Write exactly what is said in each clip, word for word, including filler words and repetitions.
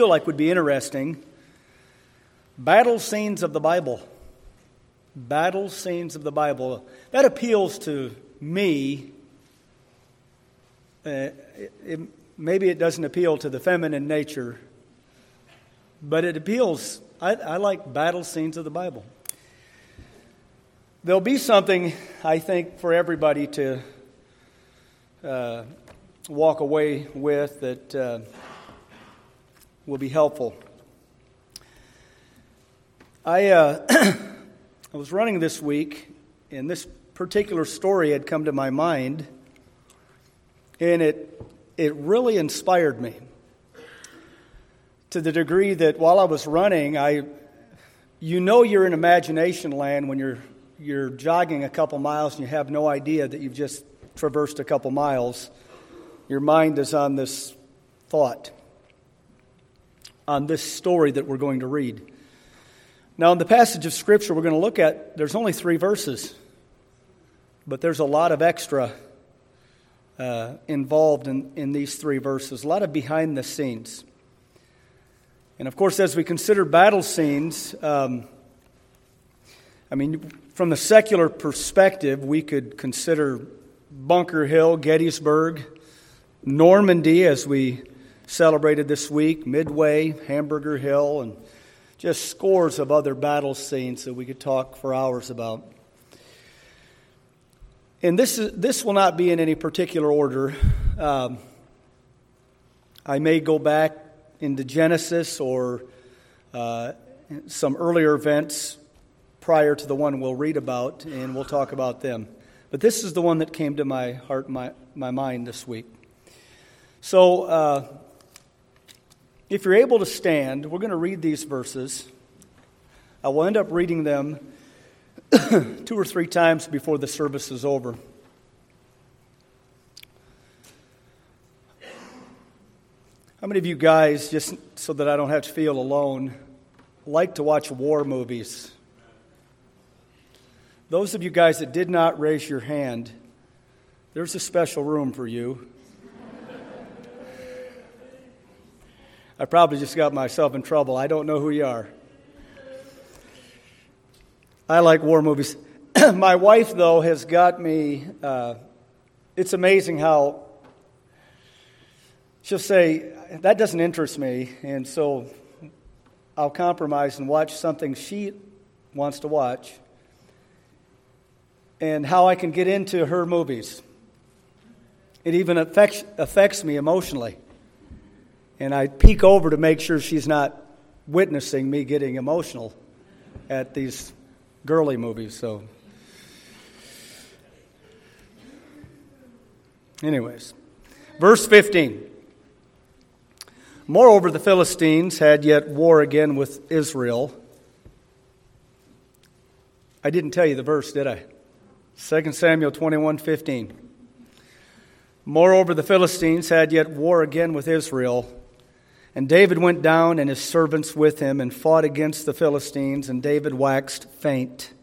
feel like would be interesting. Battle scenes of the Bible. Battle scenes of the Bible. That appeals to me. Uh, it, it, maybe it doesn't appeal to the feminine nature, but it appeals. I, I like battle scenes of the Bible. There'll be something, I think, for everybody to uh, walk away with that uh, will be helpful. I uh, I was running this week, and this particular story had come to my mind, and it it really inspired me to the degree that while I was running, I you know you're in imagination land when you're you're jogging a couple miles and you have no idea that you've just traversed a couple miles. Your mind is on this thought, on this story that we're going to read. Now, in the passage of Scripture we're going to look at, there's only three verses, but there's a lot of extra uh, involved in, in these three verses, a lot of behind the scenes. And of course, as we consider battle scenes, um, I mean, from the secular perspective, we could consider Bunker Hill, Gettysburg, Normandy, as we celebrated this week, Midway, Hamburger Hill, and just scores of other battle scenes that we could talk for hours about. And this is, this will not be in any particular order. Um, I may go back into Genesis or uh, some earlier events prior to the one we'll read about, and we'll talk about them. But this is the one that came to my heart, my, my mind this week. So, uh, if you're able to stand, we're going to read these verses. I will end up reading them two or three times before the service is over. How many of you guys, just so that I don't have to feel alone, like to watch war movies? Those of you guys that did not raise your hand, there's a special room for you. I probably just got myself in trouble. I don't know who you are. I like war movies. My wife, though, has got me... Uh, it's amazing how she'll say, that doesn't interest me, and so I'll compromise and watch something she wants to watch, and how I can get into her movies. It even affects, affects me emotionally. And I peek over to make sure she's not witnessing me getting emotional at these girly movies. So, anyways, verse fifteen. Moreover, the Philistines had yet war again with Israel. I didn't tell you the verse, did I? Second Samuel twenty-one fifteen. Moreover, the Philistines had yet war again with Israel. And David went down and his servants with him and fought against the Philistines, and David waxed faint.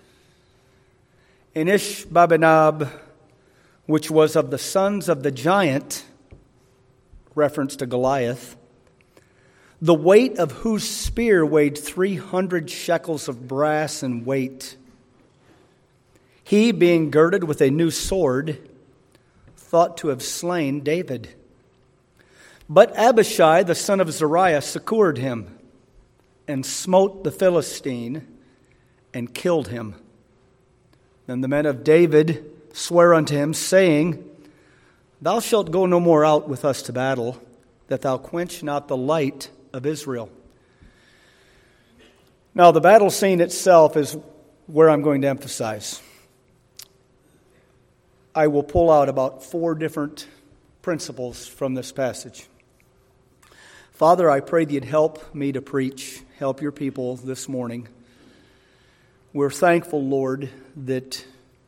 And Ishbabbenab, which was of the sons of the giant, reference to Goliath, the weight of whose spear weighed three hundred shekels of brass in weight, he, being girded with a new sword, thought to have slain David. But Abishai, the son of Zeruiah, succored him and smote the Philistine and killed him. Then the men of David sware unto him, saying, Thou shalt go no more out with us to battle, that thou quench not the light of Israel. Now, the battle scene itself is where I'm going to emphasize. I will pull out about four different principles from this passage. Father, I pray that you'd help me to preach, help your people this morning. We're thankful, Lord, that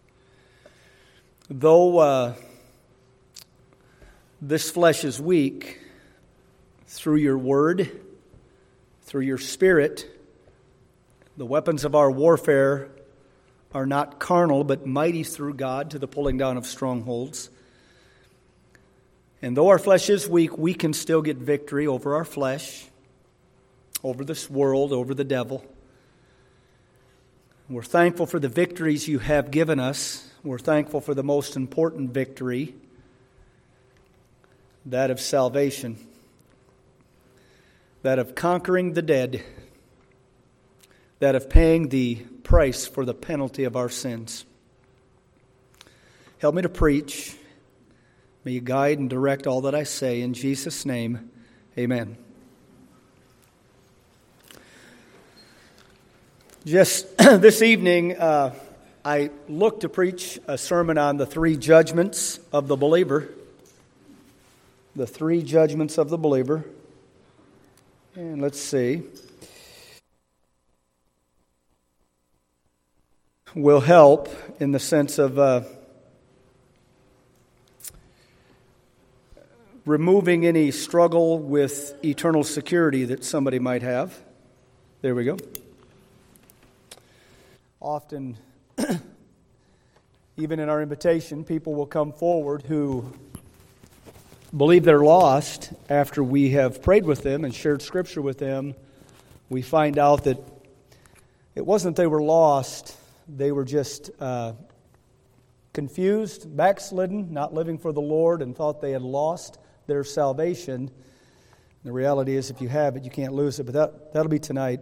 though uh, this flesh is weak, through your word, through your spirit, the weapons of our warfare are not carnal, but mighty through God to the pulling down of strongholds. And though our flesh is weak, we can still get victory over our flesh over this world, over the devil. We're thankful for the victories you have given us. We're thankful for the most important victory, that of salvation, that of conquering the dead, that of paying the price for the penalty of our sins. Help me to preach. May you guide and direct all that I say. In Jesus' name, amen. Just this evening, uh, I looked to preach a sermon on the three judgments of the believer. The three judgments of the believer. And let's see. Will help in the sense of uh, removing any struggle with eternal security that somebody might have. There we go. Often, even in our invitation, people will come forward who believe they're lost. After we have prayed with them and shared Scripture with them, we find out that it wasn't they were lost, they were just uh, confused, backslidden, not living for the Lord, and thought they had lost their salvation. The reality is, if you have it, you can't lose it, but that, that'll be tonight.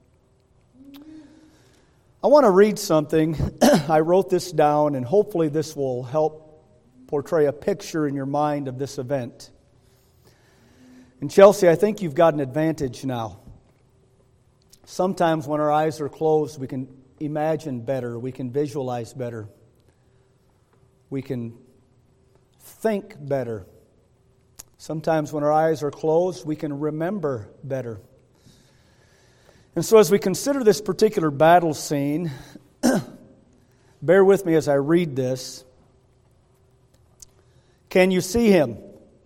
I want to read something. I wrote this down, and hopefully this will help portray a picture in your mind of this event. In Chelsea, I think you've got an advantage now. Sometimes when our eyes are closed, we can imagine better, we can visualize better, we can think better. Sometimes when our eyes are closed, we can remember better. And so as we consider this particular battle scene, bear with me as I read this. Can you see him?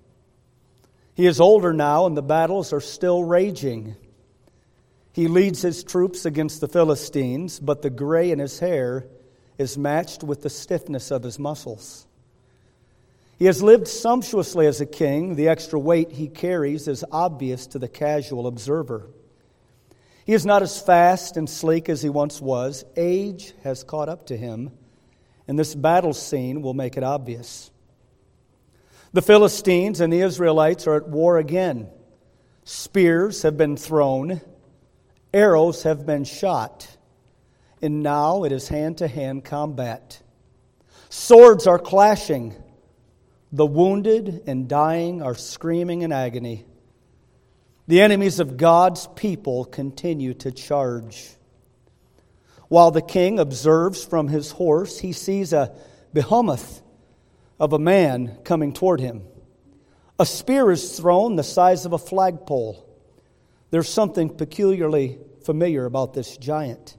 He is older now, and the battles are still raging. He leads his troops against the Philistines, but the gray in his hair is matched with the stiffness of his muscles. He has lived sumptuously as a king. The extra weight he carries is obvious to the casual observer. He is not as fast and sleek as he once was. Age has caught up to him, and this battle scene will make it obvious. The Philistines and the Israelites are at war again. Spears have been thrown, arrows have been shot, and now it is hand-to-hand combat. Swords are clashing. The wounded and dying are screaming in agony. The enemies of God's people continue to charge. While the king observes from his horse, he sees a behemoth of a man coming toward him. A spear is thrown the size of a flagpole. There's something peculiarly familiar about this giant.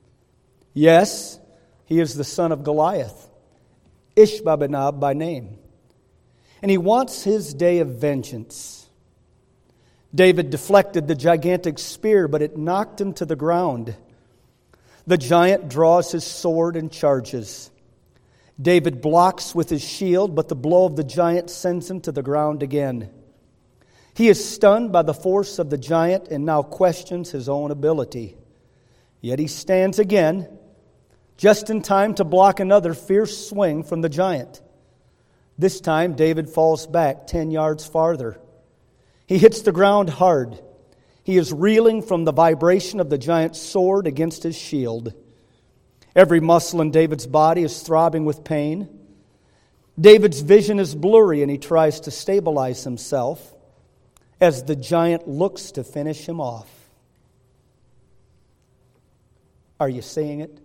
Yes, he is the son of Goliath, Ishbi-benob by name. And he wants his day of vengeance. David deflected the gigantic spear, but it knocked him to the ground. The giant draws his sword and charges. David blocks with his shield, but the blow of the giant sends him to the ground again. He is stunned by the force of the giant and now questions his own ability. Yet he stands again, just in time to block another fierce swing from the giant. This time, David falls back ten yards farther. He hits the ground hard. He is reeling from the vibration of the giant's sword against his shield. Every muscle in David's body is throbbing with pain. David's vision is blurry, and he tries to stabilize himself as the giant looks to finish him off. Are you seeing it?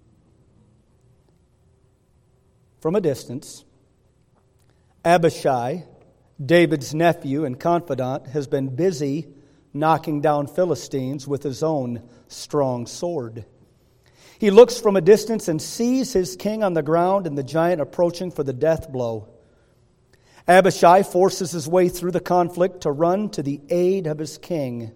From a distance, Abishai, David's nephew and confidant, has been busy knocking down Philistines with his own strong sword. He looks from a distance and sees his king on the ground and the giant approaching for the death blow. Abishai forces his way through the conflict to run to the aid of his king.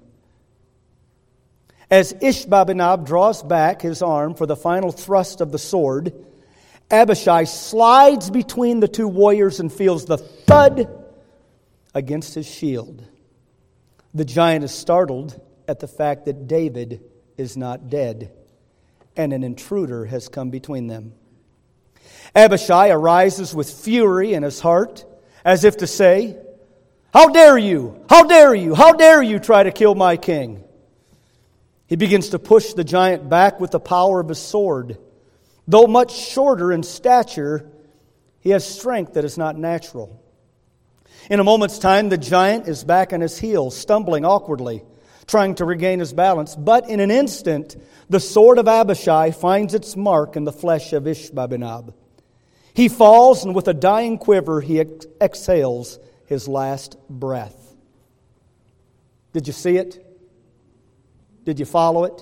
As Ishbi-benob draws back his arm for the final thrust of the sword, Abishai slides between the two warriors and feels the thud against his shield. The giant is startled at the fact that David is not dead, and an intruder has come between them. Abishai arises with fury in his heart, as if to say, "How dare you? How dare you? How dare you try to kill my king?" He begins to push the giant back with the power of his sword. Though much shorter in stature, he has strength that is not natural. In a moment's time, the giant is back on his heels, stumbling awkwardly, trying to regain his balance. But in an instant, the sword of Abishai finds its mark in the flesh of Ishbi-benob. He falls, and with a dying quiver, he ex- exhales his last breath. Did you see it? Did you follow it?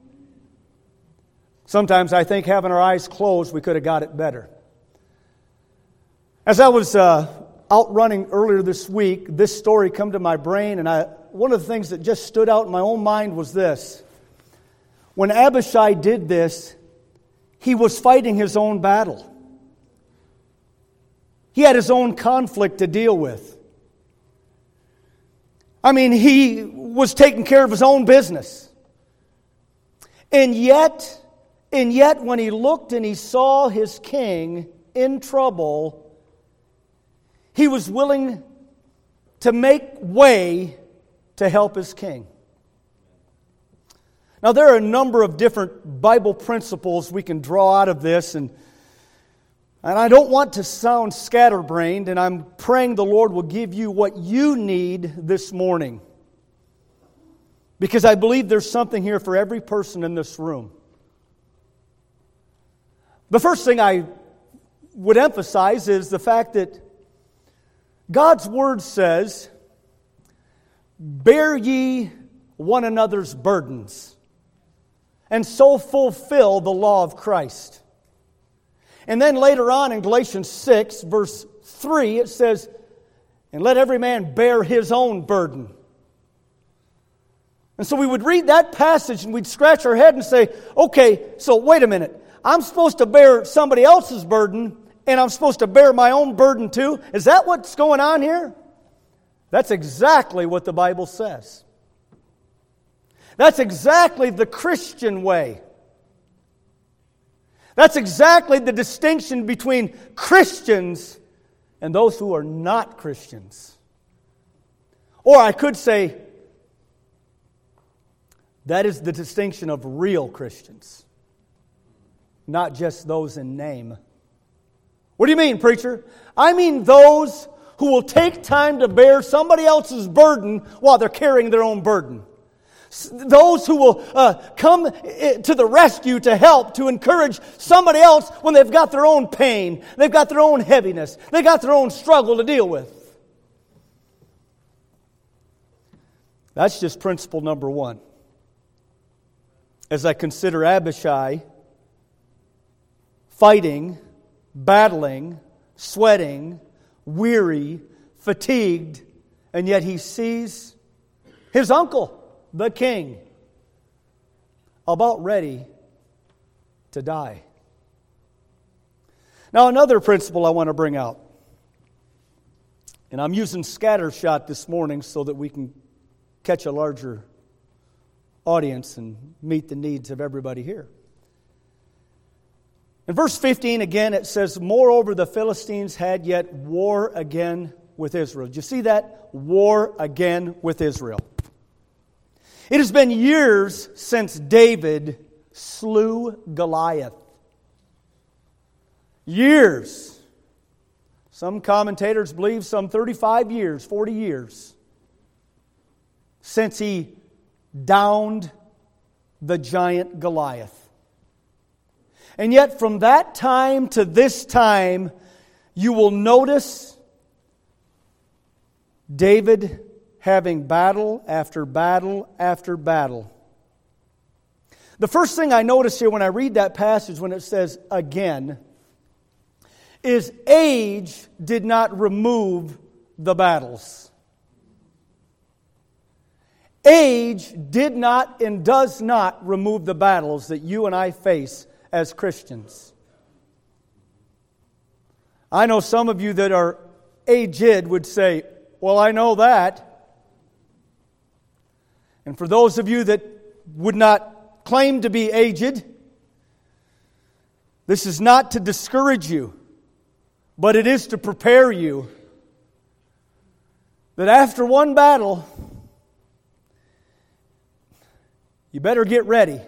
Sometimes I think having our eyes closed, we could have got it better. As I was uh, out running earlier this week, this story come to my brain, and I, one of the things that just stood out in my own mind was this. When Abishai did this, he was fighting his own battle. He had his own conflict to deal with. I mean, he was taking care of his own business. And yet, and yet when he looked and he saw his king in trouble, he was willing to make way to help his king. Now, there are a number of different Bible principles we can draw out of this, and, and I don't want to sound scatterbrained, and I'm praying the Lord will give you what you need this morning. Because I believe there's something here for every person in this room. The first thing I would emphasize is the fact that God's Word says, "Bear ye one another's burdens, and so fulfill the law of Christ." And then later on in Galatians six, verse three, it says, "And let every man bear his own burden." And so we would read that passage and we'd scratch our head and say, okay, so wait a minute. I'm supposed to bear somebody else's burden, and I'm supposed to bear my own burden too? Is that what's going on here? That's exactly what the Bible says. That's exactly the Christian way. That's exactly the distinction between Christians and those who are not Christians. Or I could say, that is the distinction of real Christians, not just those in name. What do you mean, preacher? I mean those who will take time to bear somebody else's burden while they're carrying their own burden. Those who will uh, come to the rescue to help, to encourage somebody else when they've got their own pain, they've got their own heaviness, they've got their own struggle to deal with. That's just principle number one. As I consider Abishai fighting, battling, sweating, weary, fatigued, and yet he sees his uncle, the king, about ready to die. Now, another principle I want to bring out, and I'm using scattershot this morning so that we can catch a larger audience and meet the needs of everybody here. In verse fifteen, again, it says, "Moreover, the Philistines had yet war again with Israel." Did you see that? War again with Israel. It has been years since David slew Goliath. Years. Some commentators believe some thirty-five years, forty years, since he downed the giant Goliath. And yet from that time to this time, you will notice David having battle after battle after battle. The first thing I notice here when I read that passage, when it says again, is age did not remove the battles. Age did not and does not remove the battles that you and I face as Christians. I know some of you that are aged would say, well, I know that. And for those of you that would not claim to be aged, this is not to discourage you, but it is to prepare you that after one battle, you better get ready.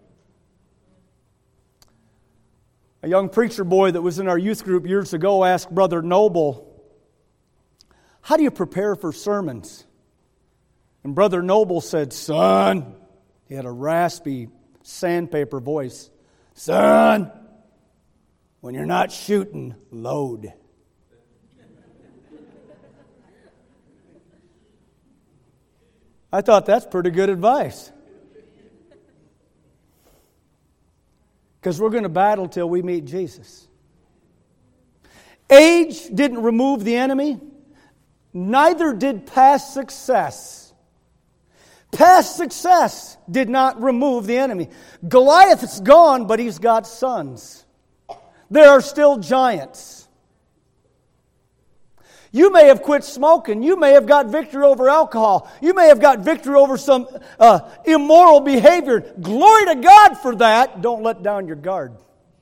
A young preacher boy that was in our youth group years ago asked Brother Noble, "How do you prepare for sermons?" And Brother Noble said, "Son," he had a raspy sandpaper voice, "Son, when you're not shooting, load." I thought that's pretty good advice. Because we're going to battle till we meet Jesus. Age didn't remove the enemy. Neither did past success. Past success did not remove the enemy. Goliath is gone, but he's got sons. There are still giants. You may have quit smoking. You may have got victory over alcohol. You may have got victory over some uh, immoral behavior. Glory to God for that. Don't let down your guard.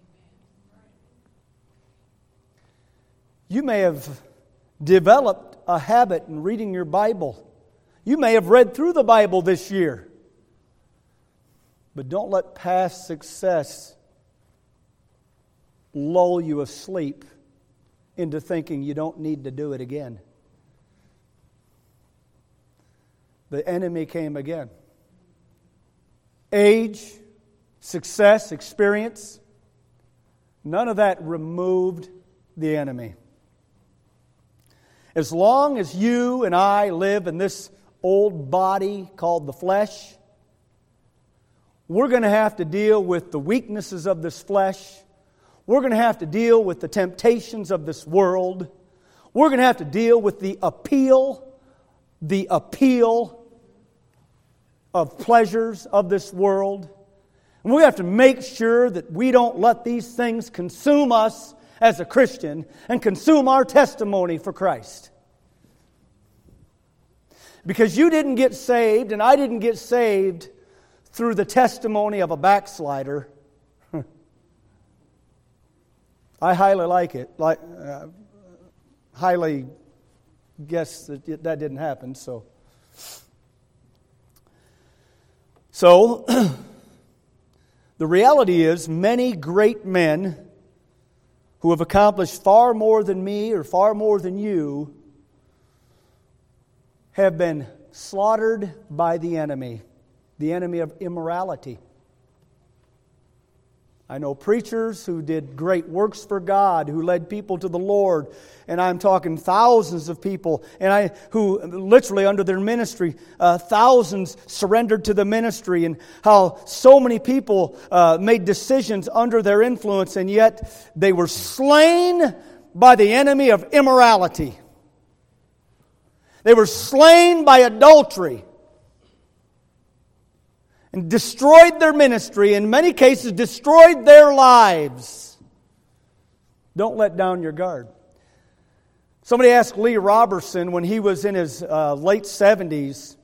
You may have developed a habit in reading your Bible. You may have read through the Bible this year. But don't let past success lull you asleep into thinking you don't need to do it again. The enemy came again. Age, success, experience, none of that removed the enemy. As long as you and I live in this old body called the flesh, we're going to have to deal with the weaknesses of this flesh. We're going to have to deal with the temptations of this world. We're going to have to deal with the appeal, the appeal of pleasures of this world. And we have to make sure that we don't let these things consume us as a Christian and consume our testimony for Christ. Because you didn't get saved and I didn't get saved through the testimony of a backslider. I highly like it. Like, uh, highly guess that it, that didn't happen. So, so the reality is, many great men who have accomplished far more than me or far more than you have been slaughtered by the enemy, the enemy of immorality. I know preachers who did great works for God, who led people to the Lord, and I'm talking thousands of people, and I who literally under their ministry, uh, thousands surrendered to the ministry, and how so many people uh, made decisions under their influence, and yet they were slain by the enemy of immorality. They were slain by adultery. And destroyed their ministry, in many cases destroyed their lives. Don't let down your guard. Somebody asked Lee Roberson when he was in his uh, late seventies.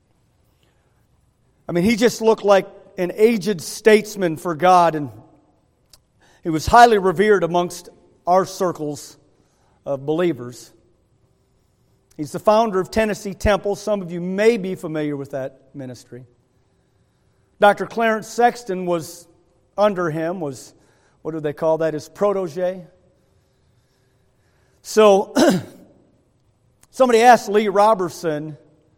I mean, he just looked like an aged statesman for God, and he was highly revered amongst our circles of believers. He's the founder of Tennessee Temple. Some of you may be familiar with that ministry. Doctor Clarence Sexton was under him, was, what do they call that, his protege. So, somebody asked Lee Roberson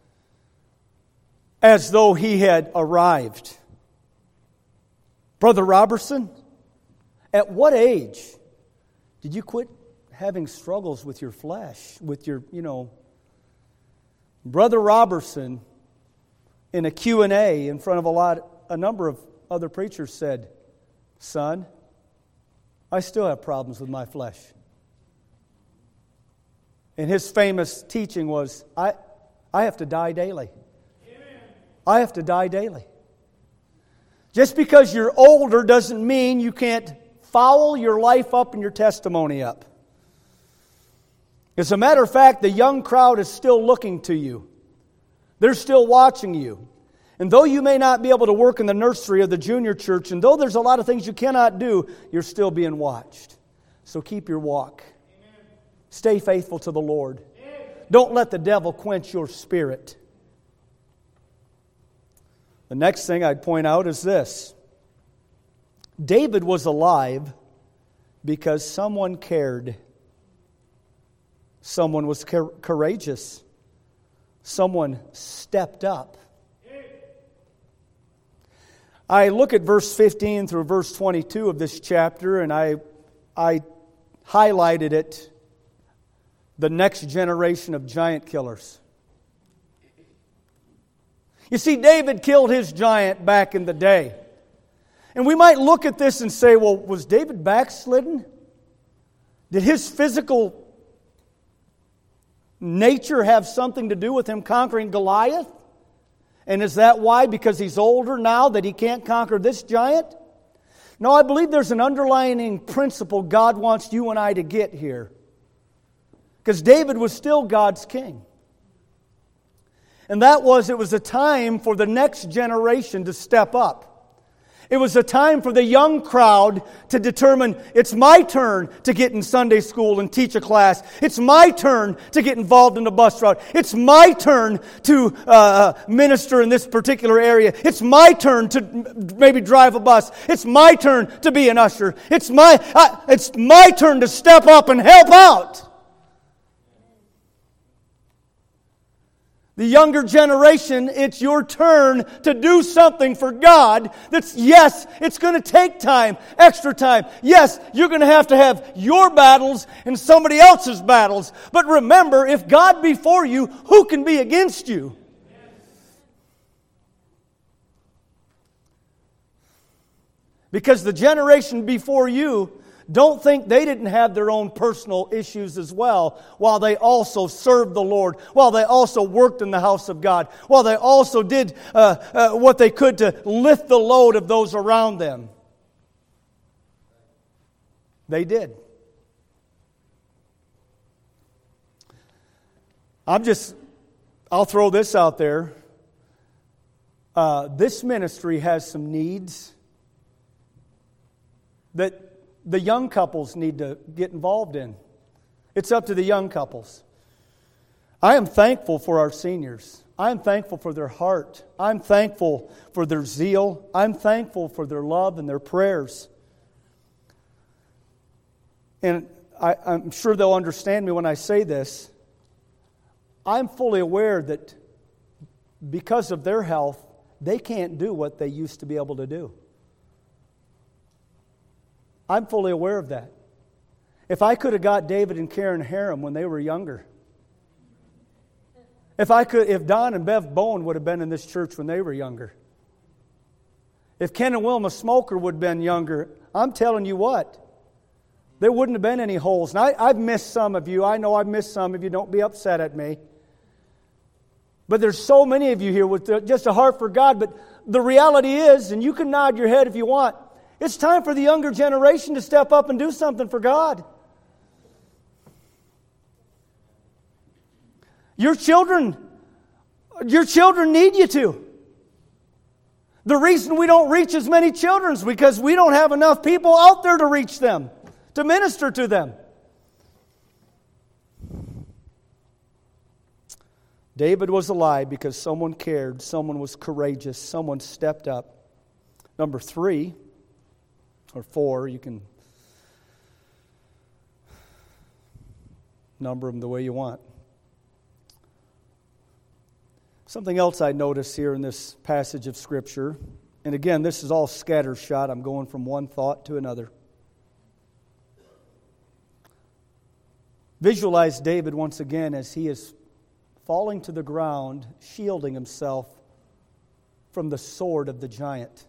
as though he had arrived. Brother Roberson, at what age did you quit having struggles with your flesh, with your, you know... Brother Roberson, in a Q and A in front of a lot, a number of other preachers said, "Son, I still have problems with my flesh." And his famous teaching was, I, I have to die daily. Amen. I have to die daily. Just because you're older doesn't mean you can't foul your life up and your testimony up. As a matter of fact, the young crowd is still looking to you. They're still watching you. And though you may not be able to work in the nursery of the junior church, and though there's a lot of things you cannot do, you're still being watched. So keep your walk. Amen. Stay faithful to the Lord. Amen. Don't let the devil quench your spirit. The next thing I'd point out is this. David was alive because someone cared. Someone was courageous. Someone stepped up. I look at verse fifteen through verse twenty-two of this chapter, and I, I highlighted it, the next generation of giant killers. You see, David killed his giant back in the day. And we might look at this and say, well, was David backslidden? Did his physical nature have something to do with him conquering Goliath? And is that why, because he's older now, that he can't conquer this giant? No, I believe there's an underlying principle God wants you and I to get here. Because David was still God's king. And that was, it was a time for the next generation to step up. It was a time for the young crowd to determine, it's my turn to get in Sunday school and teach a class. It's my turn to get involved in the bus route. It's my turn to uh, minister in this particular area. It's my turn to maybe drive a bus. It's my turn to be an usher. It's my, uh, it's my turn to step up and help out. The younger generation, it's your turn to do something for God. That's, yes, it's going to take time, extra time. Yes, you're going to have to have your battles and somebody else's battles. But remember, if God be for you, who can be against you? Because the generation before you, don't think they didn't have their own personal issues as well, while they also served the Lord, while they also worked in the house of God, while they also did uh, uh, what they could to lift the load of those around them. They did. I'm just, I'll throw this out there. Uh, this ministry has some needs that the young couples need to get involved in. It's up to the young couples. I am thankful for our seniors. I'm thankful for their heart. I'm thankful for their zeal. I'm thankful for their love and their prayers. And I, I'm sure they'll understand me when I say this. I'm fully aware that because of their health, they can't do what they used to be able to do. I'm fully aware of that. If I could have got David and Karen Harum when they were younger, if I could, if Don and Bev Bowen would have been in this church when they were younger, if Ken and Wilma Smoker would have been younger, I'm telling you what, there wouldn't have been any holes. And I, I've missed some of you. I know I've missed some of you. Don't be upset at me. But there's so many of you here with just a heart for God. But the reality is, and you can nod your head if you want, it's time for the younger generation to step up and do something for God. Your children, your children need you to. The reason we don't reach as many children is because we don't have enough people out there to reach them, to minister to them. David was alive because someone cared, someone was courageous, someone stepped up. Number three, or four, you can number them the way you want. Something else I notice here in this passage of Scripture, and again, this is all scattershot. I'm going from one thought to another. Visualize David once again as he is falling to the ground, shielding himself from the sword of the giant.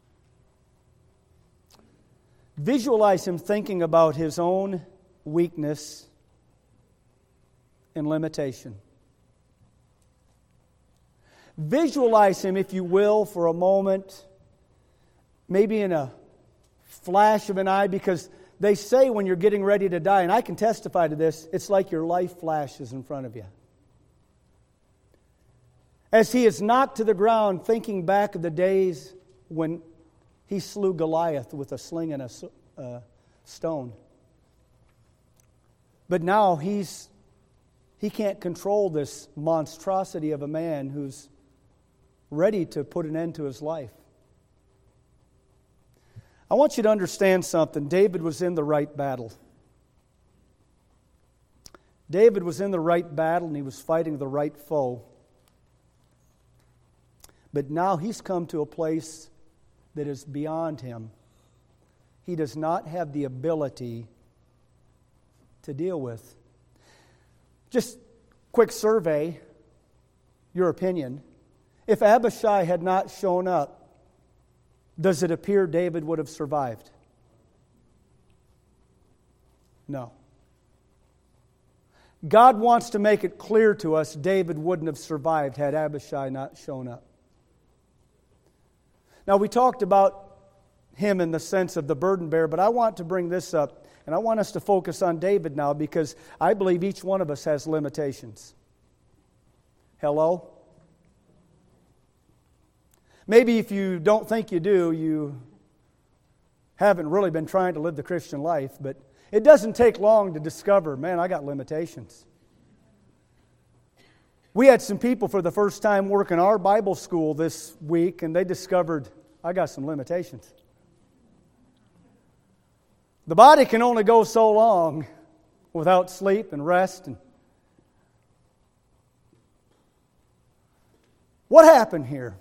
Visualize him thinking about his own weakness and limitation. Visualize him, if you will, for a moment, maybe in a flash of an eye, because they say when you're getting ready to die, and I can testify to this, it's like your life flashes in front of you. as he is knocked to the ground, thinking back of the days when he slew Goliath with a sling and a uh, stone. But now he's he can't control this monstrosity of a man who's ready to put an end to his life. I want you to understand something. David was in the right battle. David was in the right battle and he was fighting the right foe. But now he's come to a place that is beyond him. He does not have the ability to deal with. Just quick survey, your opinion. If Abishai had not shown up, does it appear David would have survived? No. God wants to make it clear to us David wouldn't have survived had Abishai not shown up. Now, we talked about him in the sense of the burden bearer, but I want to bring this up, and I want us to focus on David now because I believe each one of us has limitations. Hello? Maybe if you don't think you do, you haven't really been trying to live the Christian life, but it doesn't take long to discover, man, I got limitations. We had some people for the first time work in our Bible school this week, and they discovered, I got some limitations. The body can only go so long without sleep and rest. And what happened here?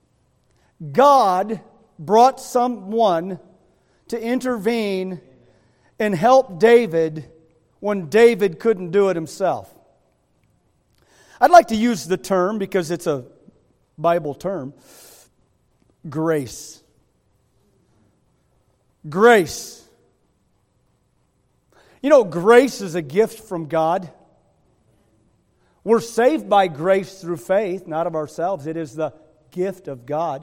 God brought someone to intervene and help David when David couldn't do it himself. I'd like to use the term, because it's a Bible term, grace. Grace. You know, grace is a gift from God. We're saved by grace through faith, not of ourselves. It is the gift of God.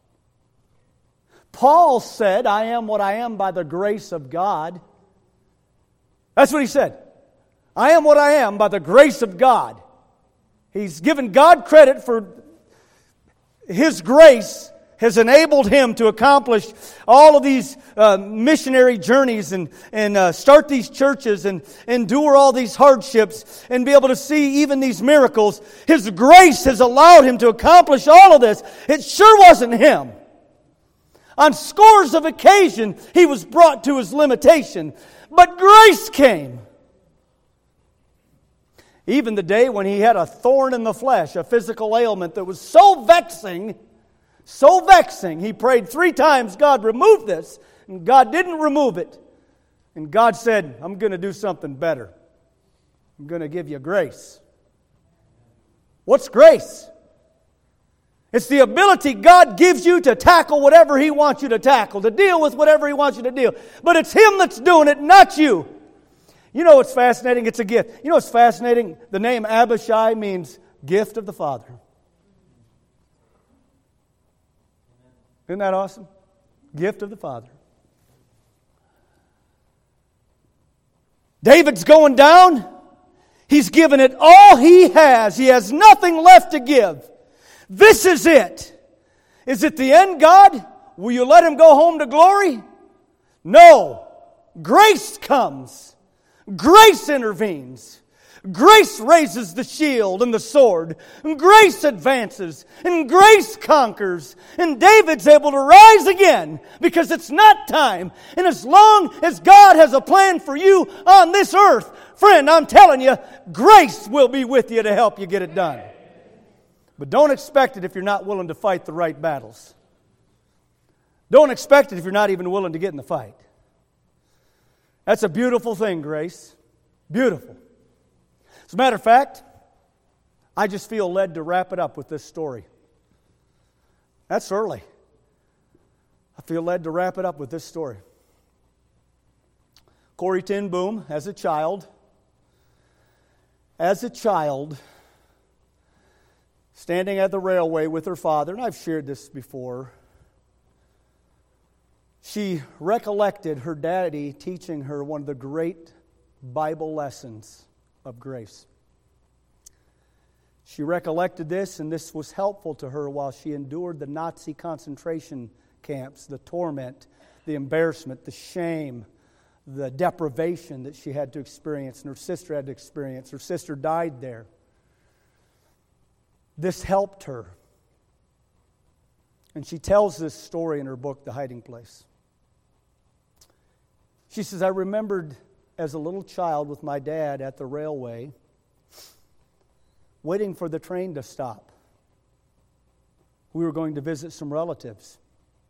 Paul said, I am what I am by the grace of God. That's what he said. I am what I am by the grace of God. He's given God credit for His grace has enabled him to accomplish all of these uh, missionary journeys and, and uh, start these churches and endure all these hardships and be able to see even these miracles. His grace has allowed him to accomplish all of this. It sure wasn't him. On scores of occasions, he was brought to his limitation. But grace came. Even the day when he had a thorn in the flesh, a physical ailment that was so vexing, so vexing, he prayed three times, God, remove this. And God didn't remove it. And God said, I'm going to do something better. I'm going to give you grace. What's grace? It's the ability God gives you to tackle whatever He wants you to tackle, to deal with whatever He wants you to deal. But it's Him that's doing it, not you. You know what's fascinating? It's a gift. You know what's fascinating? The name Abishai means gift of the Father. Isn't that awesome? Gift of the Father. David's going down. He's given it all he has. He has nothing left to give. This is it. Is it the end, God? Will you let him go home to glory? No. Grace comes. Grace intervenes. Grace raises the shield and the sword. And grace advances. And grace conquers. And David's able to rise again because it's not time. And as long as God has a plan for you on this earth, friend, I'm telling you, grace will be with you to help you get it done. But don't expect it if you're not willing to fight the right battles. Don't expect it if you're not even willing to get in the fight. That's a beautiful thing, grace. Beautiful. As a matter of fact, I just feel led to wrap it up with this story. That's early. I feel led to wrap it up with this story. Corrie ten Boom, as a child, as a child, standing at the railway with her father, and I've shared this before, she recollected her daddy teaching her one of the great Bible lessons of grace. She recollected this, and this was helpful to her while she endured the Nazi concentration camps, the torment, the embarrassment, the shame, the deprivation that she had to experience, and her sister had to experience. Her sister died there. This helped her. And she tells this story in her book, The Hiding Place. She says, I remembered as a little child with my dad at the railway, waiting for the train to stop. We were going to visit some relatives.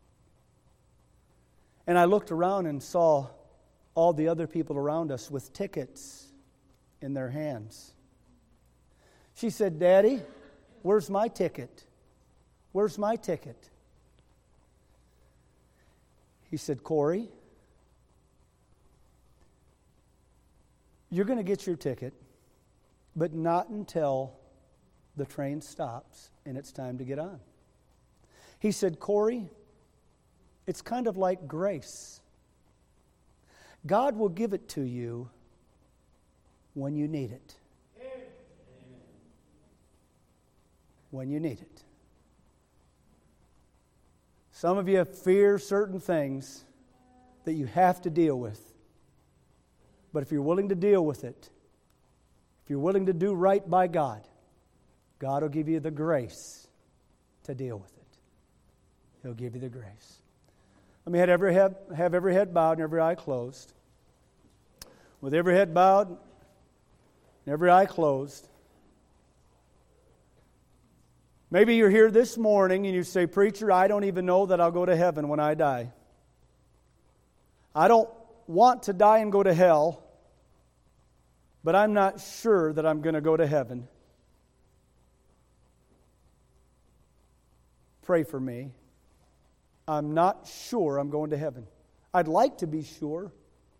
And I looked around and saw all the other people around us with tickets in their hands. She said, Daddy, where's my ticket? Where's my ticket? He said, Corey, you're going to get your ticket, but not until the train stops and it's time to get on. He said, Corey, it's kind of like grace. God will give it to you when you need it. Amen. When you need it. Some of you fear certain things that you have to deal with. But if you're willing to deal with it, if you're willing to do right by God, God will give you the grace to deal with it. He'll give you the grace. Let me have every head, have every head bowed and every eye closed. With every head bowed and every eye closed. Maybe you're here this morning and you say, Preacher, I don't even know that I'll go to heaven when I die. I don't want to die and go to hell, but I'm not sure that I'm going to go to heaven. Pray for me. I'm not sure I'm going to heaven. I'd like to be sure.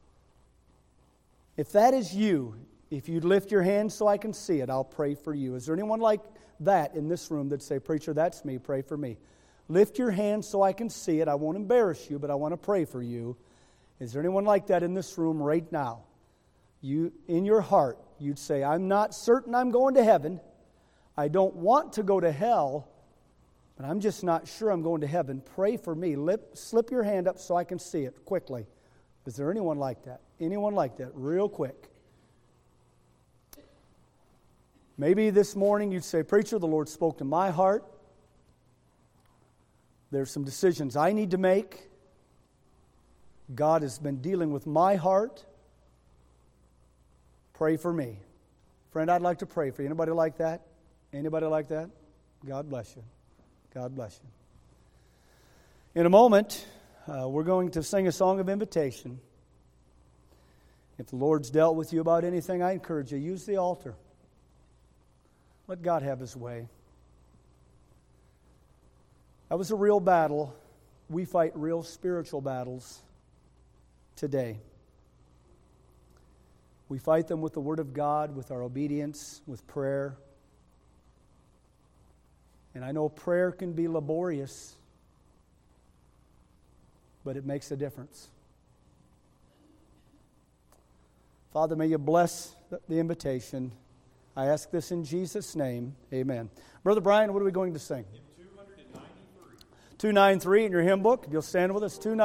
If that is you, if you'd lift your hand so I can see it, I'll pray for you. Is there anyone like that in this room that say, Preacher, that's me, pray for me? Lift your hand so I can see it. I won't embarrass you, but I want to pray for you. Is there anyone like that in this room right now? You, in your heart, you'd say, I'm not certain I'm going to heaven. I don't want to go to hell, but I'm just not sure I'm going to heaven. Pray for me. Lip, slip your hand up so I can see it quickly. Is there anyone like that? Anyone like that? Real quick. Maybe this morning you'd say, Preacher, the Lord spoke to my heart. There's some decisions I need to make. God has been dealing with my heart. Pray for me. Friend, I'd like to pray for you. Anybody like that? Anybody like that? God bless you. God bless you. In a moment, uh, we're going to sing a song of invitation. If the Lord's dealt with you about anything, I encourage you, use the altar. Let God have His way. That was a real battle. We fight real spiritual battles today. We fight them with the Word of God, with our obedience, with prayer. And I know prayer can be laborious, but it makes a difference. Father, may you bless the invitation. I ask this in Jesus' name. Amen. Brother Brian, what are we going to sing? two ninety-three. two ninety-three in your hymn book. If you'll stand with us, two ninety-three.